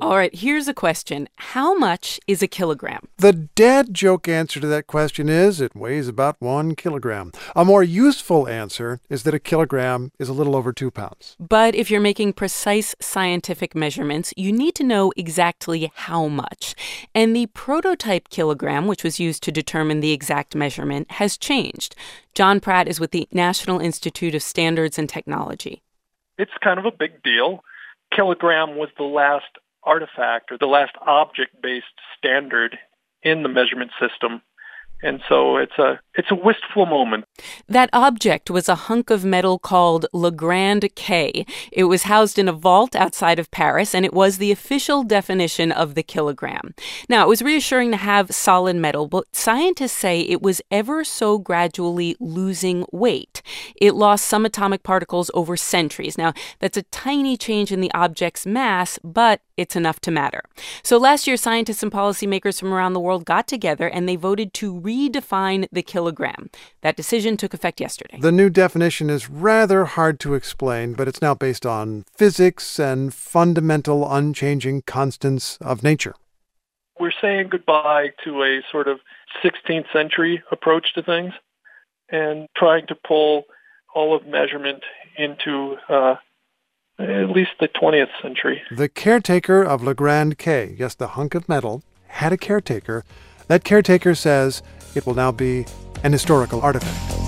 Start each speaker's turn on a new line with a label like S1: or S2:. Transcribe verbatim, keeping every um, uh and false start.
S1: All right, here's a question. How much is a kilogram?
S2: The dad joke answer to that question is it weighs about one kilogram. A more useful answer is that a kilogram is a little over two pounds.
S1: But if you're making precise scientific measurements, you need to know exactly how much. And the prototype kilogram, which was used to determine the exact measurement, has changed. John Pratt is with the National Institute of Standards and Technology.
S3: It's kind of a big deal. Kilogram was the last artifact or the last object-based standard in the measurement system. And so it's a it's a wistful moment.
S1: That object was a hunk of metal called Legrand K. It was housed in a vault outside of Paris, and it was the official definition of the kilogram. Now, it was reassuring to have solid metal, but scientists say it was ever so gradually losing weight. It lost some atomic particles over centuries. Now, that's a tiny change in the object's mass, but it's enough to matter. So last year, scientists and policymakers from around the world got together and they voted to redefine the kilogram. That decision took effect yesterday.
S2: The new definition is rather hard to explain, but it's now based on physics and fundamental unchanging constants of nature.
S3: We're saying goodbye to a sort of sixteenth century approach to things and trying to pull all of measurement into uh, at least the twentieth century.
S2: The caretaker of Legrand K, yes, the hunk of metal, had a caretaker. That caretaker says it will now be an historical artifact.